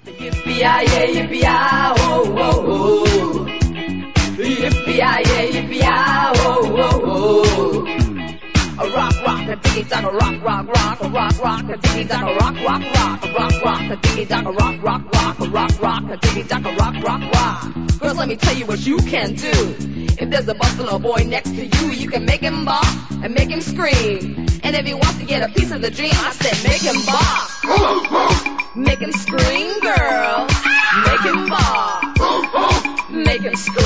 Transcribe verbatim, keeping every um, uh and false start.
Yippee-yi-yay, yippee-yi-ho-ho-ho. Yippee-yi-yay, yippee-yi-ho-ho-ho. A rock, rock, a diggy dog, a rock, rock, rock, a rock, rock, a diggy dog, a rock, rock, rock, a rock, rock, a diggy dog, a rock, rock, rock, a rock, rock, a diggy dog, a rock, rock, rock. Girls, let me tell you what you can do. If there's a buffalo boy next to you, you can make him bop and make him scream. And if he wants to get a piece of the dream, I said make him bop. Make him scream, girl. Make him bop. Make him scream.